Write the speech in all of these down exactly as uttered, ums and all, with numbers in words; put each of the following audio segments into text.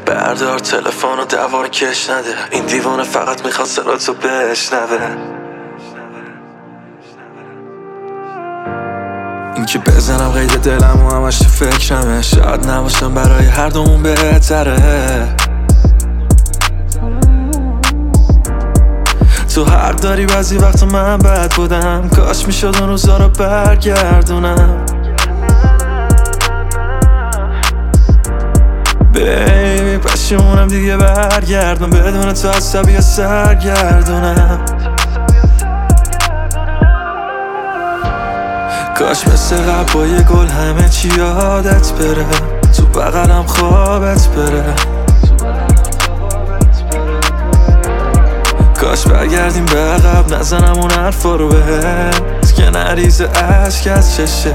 بردار تلفن و دوار کش نده، این دیوانه فقط میخواد صداتو بشنوه. این که بزنم قید دلم و همش تو فکرمه، شاید نباشم برای هر دومون بهتره. تو حق داری بعضی وقت من بد بودم، کاش میشد اون روزا رو برگردونم. بیبی پشیمونم دیگه برگردم، بدون تو عصبی سرگردونم. کاش مثل قبل با یه گل همه چی یادت بره، تو بغلم خوابت بره. کاش برگردیم به عقب، نزنم اون حرفا رو بهت که نریزه عشق از چشت.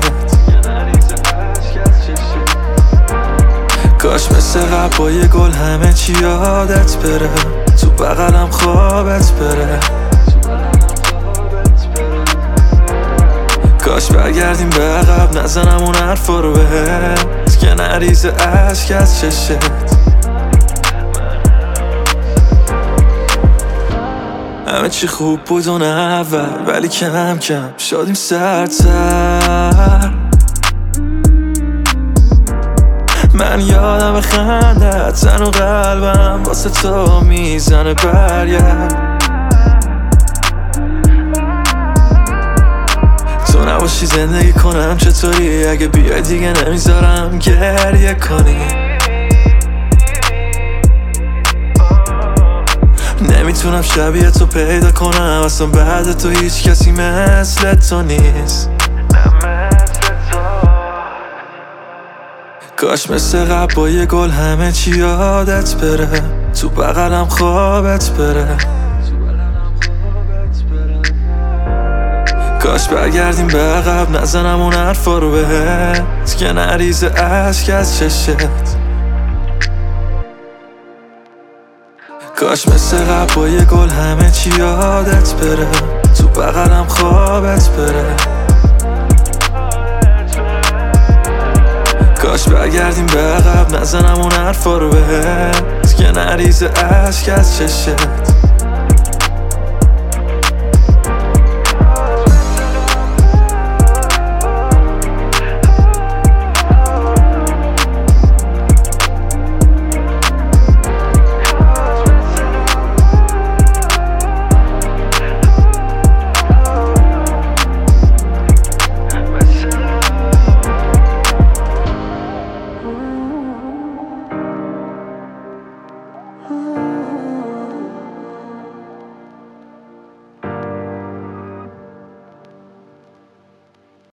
کاش مثل قبل با یه گل همه چی یادت بره، تو بغلم خوابت بره. کاش برگردیم به عقب، نزنم اون حرفا رو بهت که نریزه عشق از چشت. همه چی خوب بود اون اول، ولی کم کم شدیم سرتر. من یادم خندت، تن و قلبم واسه تو میزنه برگرد. تو نباشی زندگی کنم چطوری، اگه بیای دیگه نمیذارم گریه کنی. نمیتونم شبیه تو پیدا کنم، اصلا بعد تو هیچ کسی مثل تو نیست. کاش مثل قبل با یه گل همه چی یادت بره، تو بغلم خوابت بره. کاش برگردیم به عقب، نزنم اون حرفا رو بهت که نریزه عشق از چشت. کاش مثل قبل با یه گل همه چی یادت بره، تو بغلم خوابت بره. کاش برگردیم به عقب، نزنم اون حرفا رو بهت که نریزه عشق از چشت.